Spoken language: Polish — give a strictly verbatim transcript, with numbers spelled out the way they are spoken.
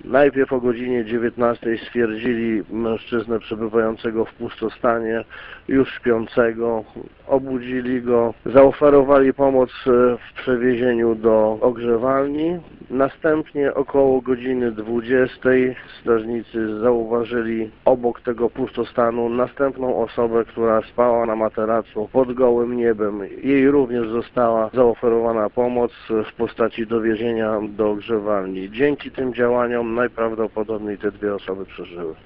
Najpierw o godzinie dziewiętnastej stwierdzili mężczyznę przebywającego w pustostanie, już śpiącego, obudzili go, zaoferowali pomoc w przewiezieniu do ogrzewalni. Następnie około godziny dwudziestej strażnicy zauważyli obok tego pustostanu następną osobę, która spała na materacu pod gołym niebem. Jej również została zaoferowana pomoc w postaci dowiezienia do ogrzewalni. Dzięki tym działaniom najprawdopodobniej te dwie osoby przeżyły.